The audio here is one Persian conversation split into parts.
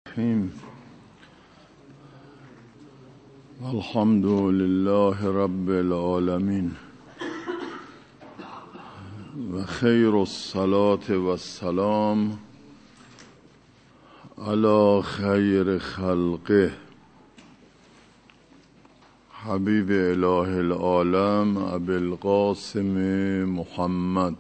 الحمد لله رب العالمين و خیر الصلاة و السلام على خیر خلقه حبیب اله العالم ابی القاسم محمد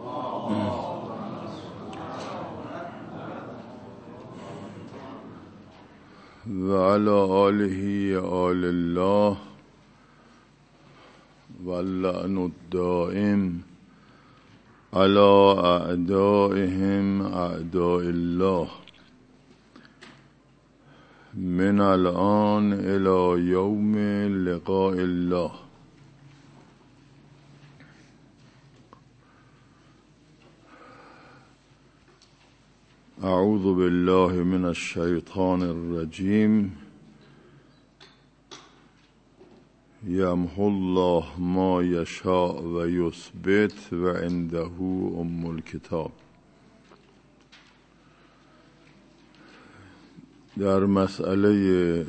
و علی آله آل الله و اللعن الدائم علی اعدائهم اعداء الله من الآن الى یوم لقاء الله. اعوذ بالله من الشیطان الرجیم. یمحو الله ما یشاء و یثبت و عنده ام الکتاب. در مسئله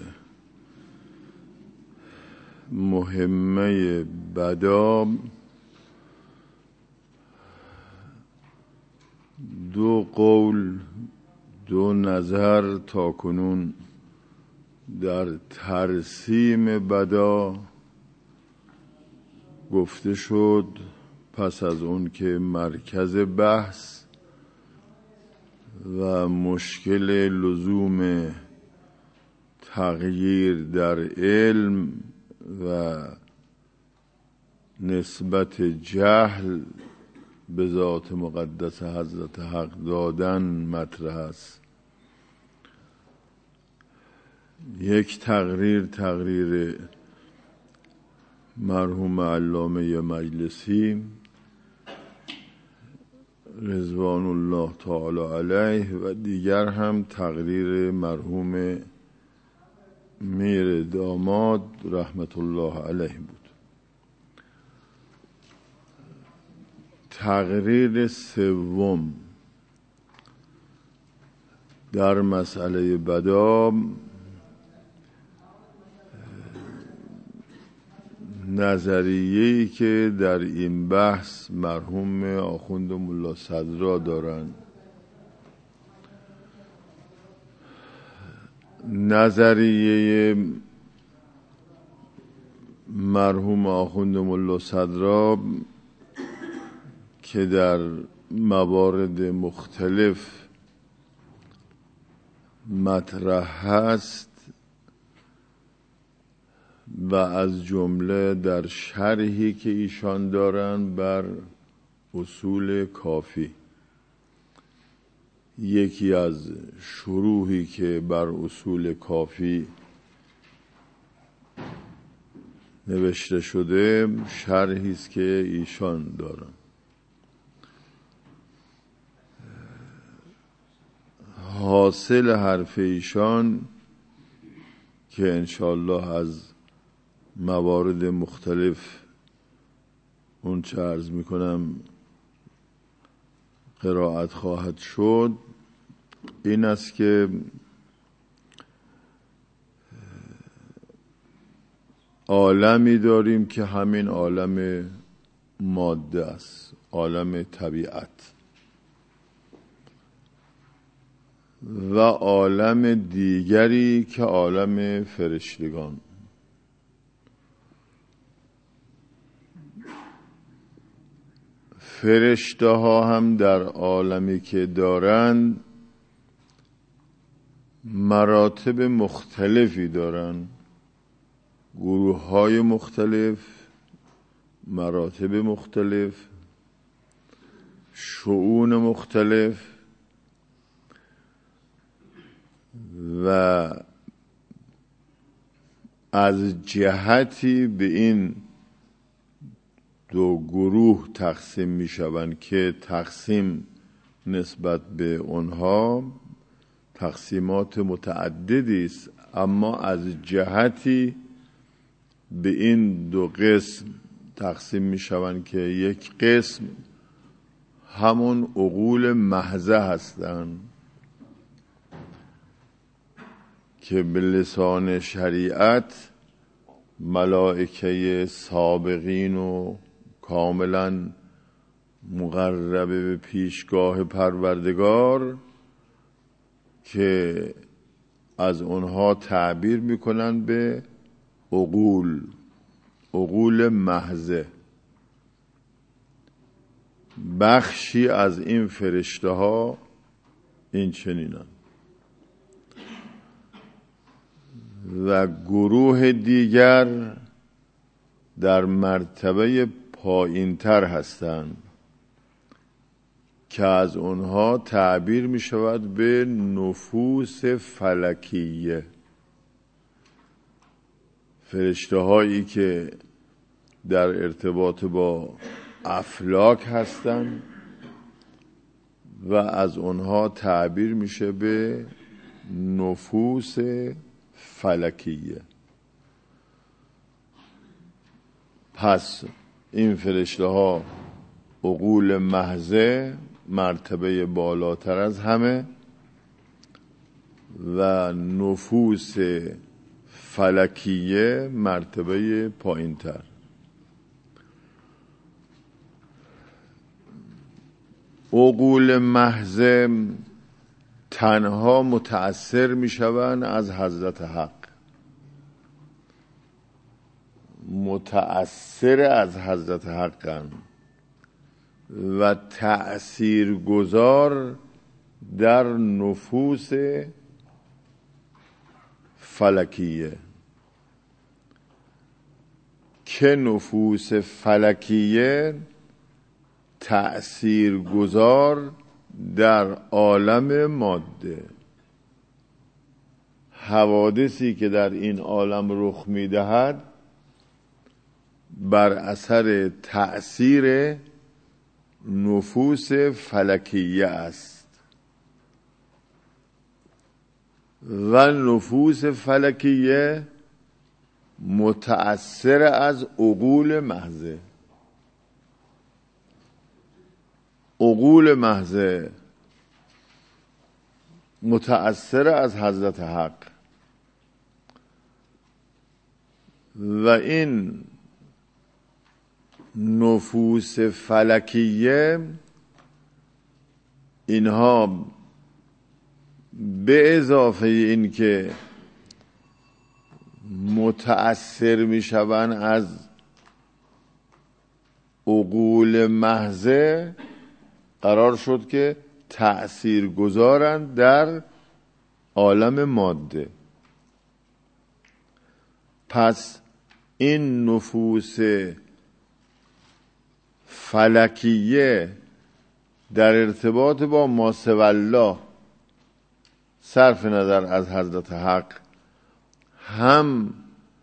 مهمه بدا دو قول دو نظر تاکنون در ترسیم بدا گفته شد. پس از اون که مرکز بحث و مشکل لزوم تغییر در علم و نسبت جهل به ذات مقدس حضرت حق دادن مطرح است. یک تقریر مرحوم علامه مجلسی رضوان الله تعالی علیه و دیگر هم تقریر مرحوم میر داماد رحمت الله علیه بود. تقریر سوم در مسئله بدا نظریه‌ای که در این بحث مرحوم آخوند ملا صدرا دارند. نظریه مرحوم آخوند ملا صدرا که در موارد مختلف مطرح هست و از جمله در شرحی که ایشان دارن بر اصول کافی، یکی از شروحی که بر اصول کافی نوشته شده شرحی است که ایشان دارن. حاصل حرف ایشان که انشاءالله از موارد مختلف اون چه عرض میکنم قرائت خواهد شد این است که عالمی داریم که همین عالم ماده است، عالم طبیعت، و عالم دیگری که عالم فرشتگان. فرشته ها هم در عالمی که دارند مراتب مختلفی دارند، گروه های مختلف، مراتب مختلف، شؤون مختلف، و از جهتی به این دو گروه تقسیم می شوند که تقسیم نسبت به اونها تقسیمات متعددی است، اما از جهتی به این دو قسم تقسیم می شوند که یک قسم همون عقول محضه هستند که به لسان شریعت ملائکه سابقین و کاملا مقربه به پیشگاه پروردگار که از اونها تعبیر میکنن به عقول محضه. بخشی از این فرشته ها این چنینن و گروه دیگر در مرتبه پایین‌تر هستند که از اونها تعبیر می شود به نفوس فلکیه، فرشته هایی که در ارتباط با افلاک هستند و از اونها تعبیر میشه به نفوس فلکیه. پس این فرشته ها عقول محضه مرتبه بالاتر از همه و نفوس فلکیه مرتبه پایین‌تر. عقول محضه تنها متأثر می شوند از حضرت حق، متأثر از حضرت حقن و تأثیر گذار در نفوس فلکیه که نفوس فلکیه تأثیر گذار در عالم ماده. حوادثی که در این عالم رخ می دهد بر اثر تأثیر نفوس فلکیه است و نفوس فلکیه متأثر از عقول محضه. عقول محضه متأثر از حضرت حق و این نفوس فلکیه اینها به اضافه این که متأثر می شوند از عقول محضه قرار شد که تأثیر گذارند در عالم ماده. پس این نفوس فلکیه در ارتباط با ما سوی الله صرف نظر از حضرت حق هم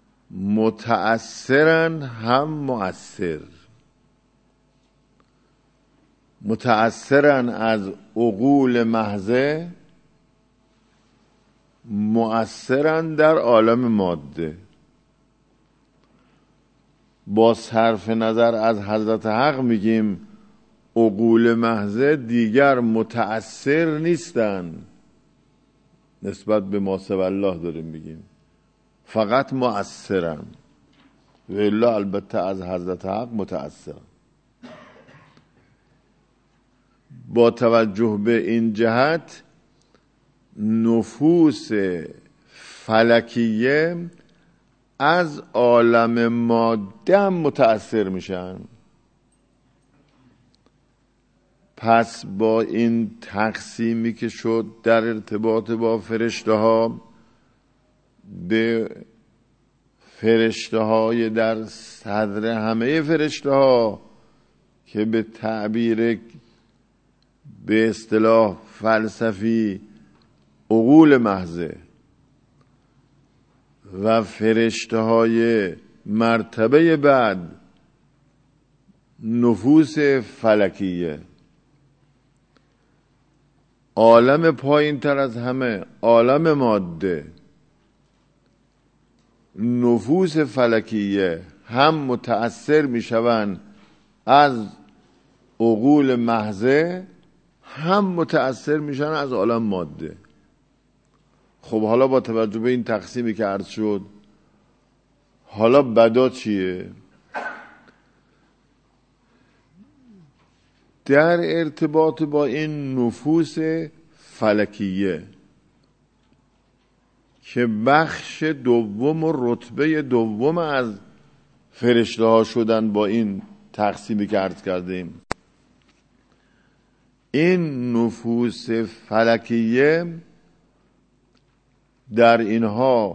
متأثرن هم مؤثر. متأثرن از عقول محضه، مؤثرن در عالم ماده. با صرف نظر از حضرت حق میگیم عقول محضه دیگر متأثر نیستن نسبت به ما سوی الله داریم میگیم، فقط مؤثرن و الا البته از حضرت حق متأثرن. با توجه به این جهت نفوس فلکیه از عالم ماده هم متأثر میشن. پس با این تقسیمی که شد در ارتباط با فرشته ها به فرشته های در صدر همه فرشته ها که به تعبیر به اصطلاح فلسفی عقول محضه و فرشته های مرتبه بعد نفوس فلکیه، عالم پایین تر از همه عالم ماده، نفوس فلکیه هم متأثر می شوند از عقول محضه هم متأثر می شوند از عالم ماده. خب حالا با توجه به این تقسیمی که عرض شد، حالا بدا چیه؟ در ارتباط با این نفوس فلکیه که بخش دوم و رتبه دوم از فرشته ها شدن، با این تقسیمی که عرض کردیم، این نفوس فلکیه در اینها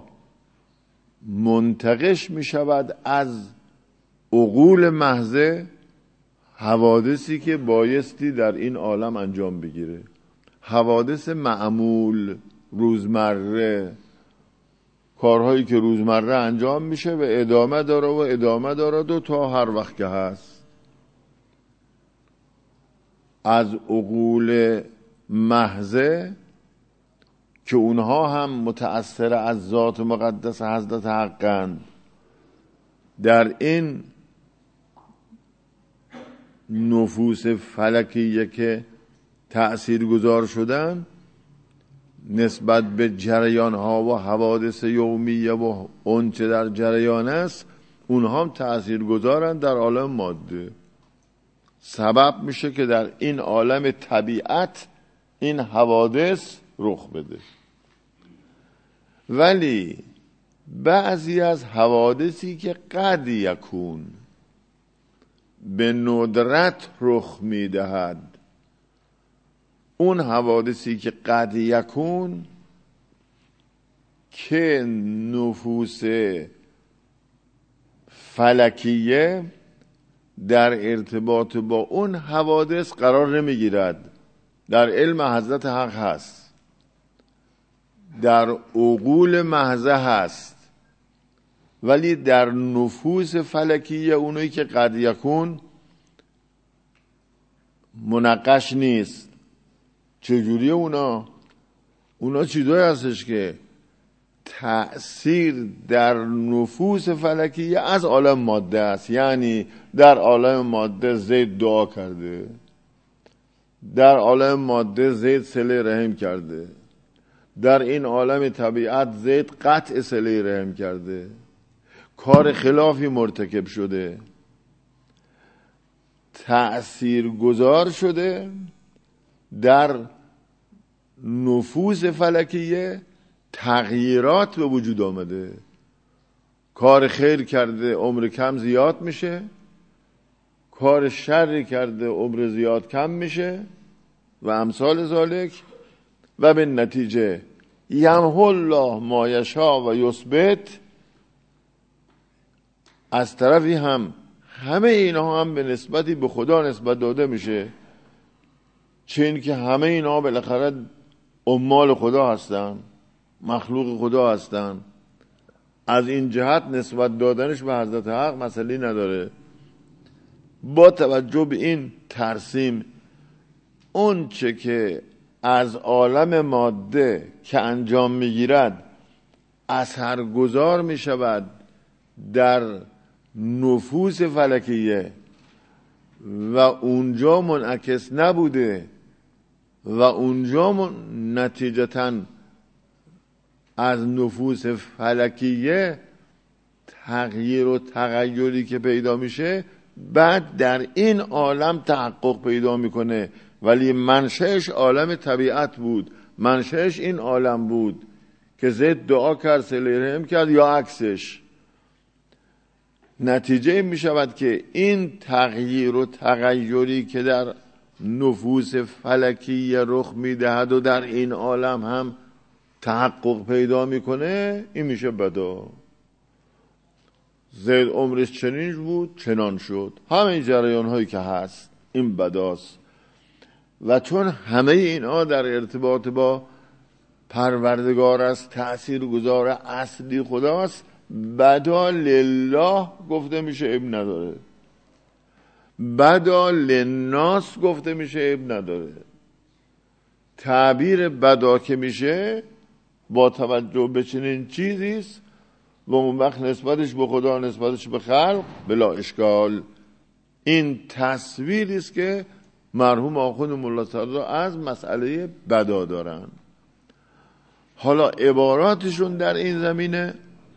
منتقش می شود از عقول محضه حوادثی که بایستی در این عالم انجام بگیره، حوادث معمول، روزمره، کارهایی که روزمره انجام میشه و ادامه داره و ادامه دارد و تا هر وقت که هست. از عقول محضه که اونها هم متأثر از ذات مقدس حضرت حقند، در این نفوس فلکیه که تأثیر گذار شدن نسبت به جریان ها و حوادث یومیه و اونچه در جریان است، اونها هم تأثیر گذارن در عالم ماده. سبب میشه که در این عالم طبیعت این حوادث رخ بده. ولی بعضی از حوادثی که قد یکون به ندرت رخ میدهد، اون حوادثی که قد یکون که نفوس فلکیه در ارتباط با اون حوادث قرار نمیگیرد، در علم حضرت حق هست، در عقول محضه هست، ولی در نفوس فلکیه اونایی که قد یکون منقش نیست. چجوری اونا چیزایی هستش که تأثیر در نفوس فلکیه از عالم ماده است. یعنی در عالم ماده زید دعا کرده، در عالم ماده زید صله رحم کرده، در این عالم طبیعت زید قطع صله رحم کرده، کار خلافی مرتکب شده، تأثیر گذار شده در نفوس فلکیه، تغییرات به وجود آمده. کار خیر کرده عمر کم زیاد میشه، کار شر کرده عمر زیاد کم میشه و امثال ذالک، و به نتیجه یمحو الله ما یشاء و یثبت. از طرفی هم همه اینها هم به نسبتی به خدا نسبت داده میشه، چون که همه اینها بالاخره عمال خدا هستن، مخلوق خدا هستن. از این جهت نسبت دادنش به حضرت حق مسئله نداره. با توجه به این ترسیم، اون چه که از عالم ماده که انجام میگیرد اثرگذار میشود در نفوس فلکیه و اونجا منعکس نبوده و اونجا نتیجتاً از نفوس فلکیه تغییر و تغییری که پیدا میشه بعد در این عالم تحقق پیدا میکنه، ولی منشأش عالم طبیعت بود، منشأش این عالم بود که زید دعا کرد صله رحم کرد یا عکسش. نتیجه می شود که این تغییر و تغییری که در نفوس فلکی رخ می دهد و در این عالم هم تحقق پیدا میکنه، این میشه بدا. زید عمرش چنین بود چنان شد، همه جریان هایی که هست این بداست. و چون همه اینا در ارتباط با پروردگار است، تأثیر گذار اصلی خداست، بدا لله گفته میشه اب نداره، بدا للناس گفته میشه اب نداره. تعبیر بدا که میشه با توجه به چنین چیزیست و اون وقت نسبتش به خدا نسبتش به خلق بلا اشکال. این تصویریست که مرحوم آخوند ملا صدرا از مسئله بدا دارن. حالا عباراتشون در این زمینه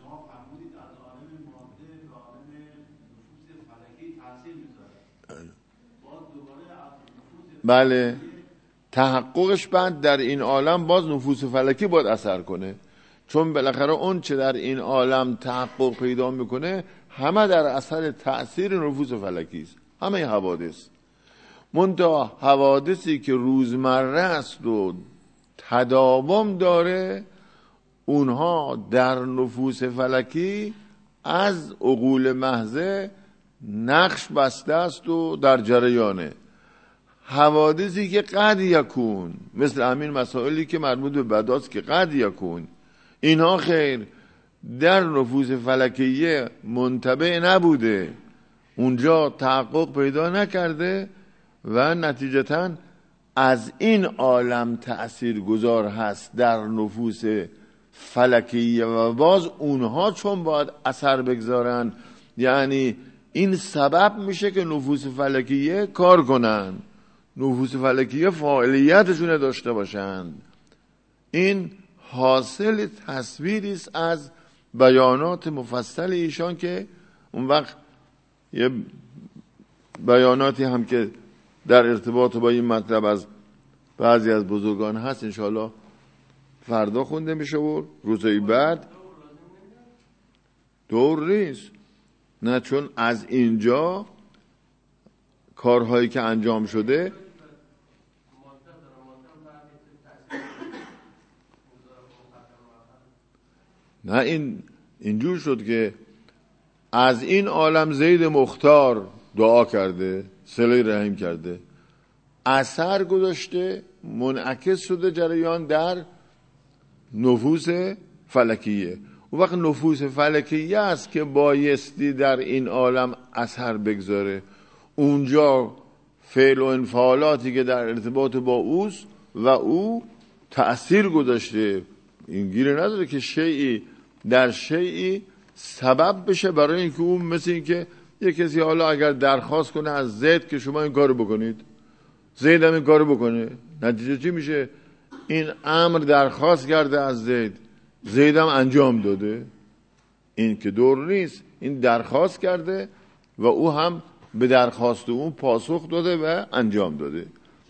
بله تحققش بعد در این عالم باز نفوس فلکی باید اثر کنه، چون بالاخره اون چه در این عالم تحقق پیدا میکنه همه در اثر تأثیر نفوس فلکی است، همه حوادث. منتها حوادثی که روزمره است و تداوم داره اونها در نفوس فلکی از عقول محضه نقش بسته است و در جریانه. حوادثی که قد یکون، مثل همین مسائلی که مربوط به بداست که قد یکون، اینها خیر در نفوس فلکیه منتبع نبوده، اونجا تحقق پیدا نکرده و نتیجتاً از این عالم تأثیر گذار هست در نفوس فلکیه و باز اونها چون باید اثر بگذارن، یعنی این سبب میشه که نفوس فلکیه کار کنن، نفوس فلکیه فعالیتشون داشته باشند. این حاصل تصویری است از بیانات مفصل ایشان که اون وقت یه بیاناتی هم که در ارتباط با این مطلب از بعضی از بزرگان هست انشاءالله فردا خونده میشه و روزهای بعد دور نیست. نه، چون از اینجا کارهایی که انجام شده نه، اینجور شد که از این عالم زید مختار دعا کرده، صله رحم کرده، اثر گذاشته، منعکس شده جریان در نفوس فلکیه. اون وقت نفوس فلکیه است که بایستی در این عالم اثر بگذاره، اونجا فعل و انفعالاتی که در ارتباط با اوست و او تأثیر گذاشته، این گیره نداره که شیئی در شیئی سبب بشه برای اینکه اون، مثل این که یک کسی حالا اگر درخواست کنه از زید که شما این کارو بکنید، زید هم این کارو بکنه، نتیجه چی میشه؟ این امر درخواست کرده از زید، زید هم انجام داده. این که دور نیست، این درخواست کرده و او هم به درخواست اون پاسخ داده و انجام داده.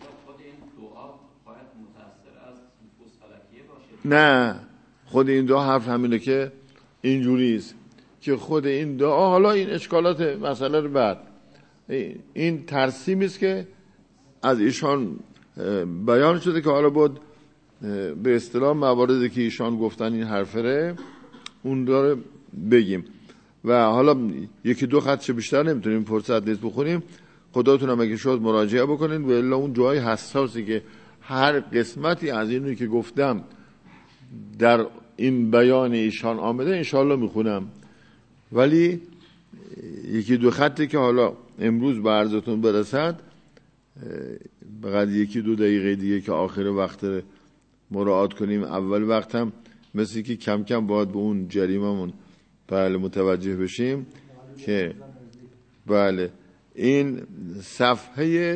نه، خود این دعا حرف همینه که اینجوری است که خود این دعا، حالا این اشکالات مسئله رو بعد، این ترسیمی است که از ایشان بیان شده که حالا بود به اصطلاح مواردی که ایشان گفتن این حرفه اون داره بگیم و حالا یکی دو خط چه بیشتر نمیتونیم فرصت نیست بخونیم. خداتون هم اگه شد مراجعه بکنین و الا اون جای حساسی که هر قسمتی از اینو که گفتم در این بیان ایشان آمده انشاءالله میخونم، ولی یکی دو خطی که حالا امروز به عرضتون برسد بقید یکی دو دقیقه دیگه که آخر وقت مراعات کنیم. اول وقت هم مثل که کم کم باید به اون جریممون بله متوجه بشیم که بله این صفحه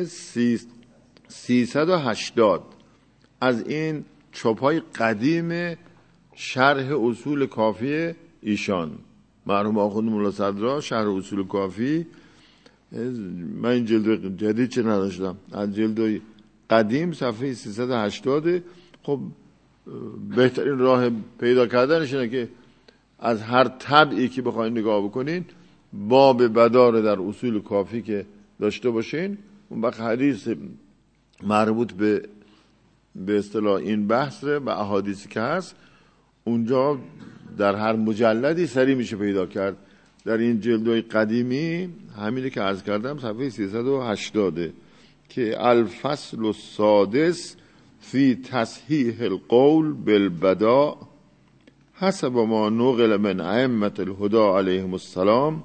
380 از این چاپ‌های قدیم شرح اصول کافی ایشان مرحوم آخوند مولا صدرا، شرح اصول کافی. من این جلد جدید چه نداشتم، از جلد قدیم صفحه 380. خب بهترین راه پیدا کردنش اینه که از هر طبعی که بخواین نگاه بکنین باب بدار در اصول کافی که داشته باشین، اون وقت حدیث مربوط به اصطلاح این بحث و احادیثی که هست اونجا در هر مجلدی سری میشه پیدا کرد. در این جلدوی قدیمی همینه که عرض کردم صفحه 380 که الفصل السادس فی تصحیح القول بالبداء حسب ما نقل من ائمة الهدى علیهم السلام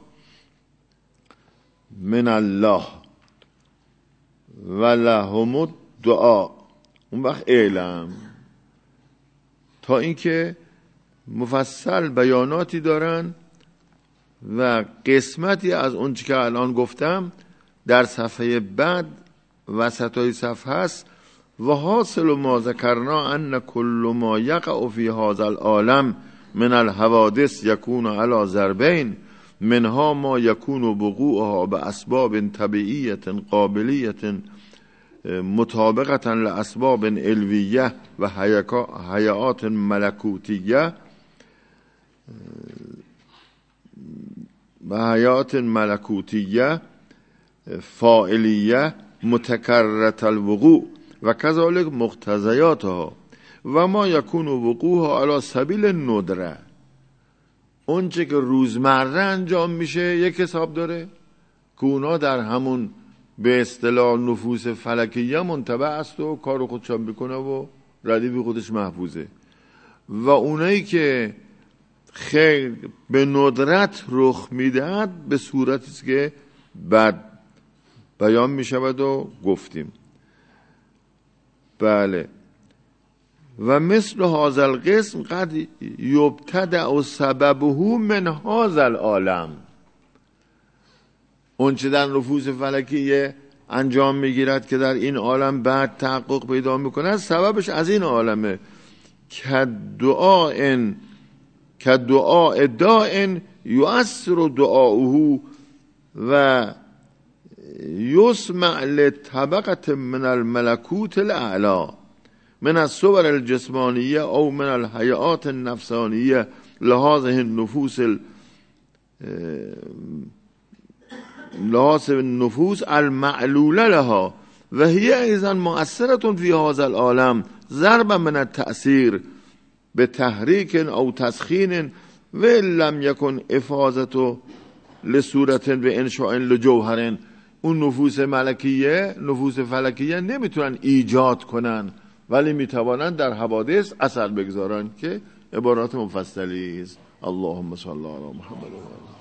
من الله و لهم الدعاء. اون وقت اعلم تا اینکه مفصل بیاناتی دارن و قسمتی از اون چی که الان گفتم در صفحه بعد وسطای صفحه هست و حاصل ما ذکرنا ان کل ما یقع فی هذا العالم من الحوادث یکون علی ضربین، منها ما یکون وقوعها باسباب طبیعیه قابلیه مطابقه لاسباب علویه و هیئات ملکوتیه فاعلیه متکررة الوقوع و کذالک مقتضیاتها و ما یکون وقوعها علی سبیل الندره. اون چه که روزمره انجام میشه یک حساب داره که اونا در همون به اصطلاح نفوس فلکیه منتبع است و کار خودشان بکنه و ردیف خودش محفوظه، و اونایی که خیر به ندرت رخ میدهد به صورتی است که بعد بیان میشود و گفتیم. بله. و مثل هذا القسم قد یبتدع سببه من هذا العالم. اون چه در نفوس فلکیه انجام میگیرد که در این عالم بعد تحقق پیدا میکند، سببش از این عالمه. کدعاء داء یؤثر دعاؤه و یسمع لطبقة من الملکوت الاعلی من الصور الجسمانیه او من الهیئات النفسانیه لهذه النفوس المعلوله لها و هي ايضا مؤثره في هذا العالم ضربا من التأثیر به تحریک او تسخین و لم یکن افاظه لصورت و انشاء لجوهر. اون نفوس ملکیه، نفوس فلکیه نمیتونن ایجاد کنن ولی میتوانند در حوادث اثر بگذارن که عبارات مفصلی است. اللهم صل علی محمد و آله.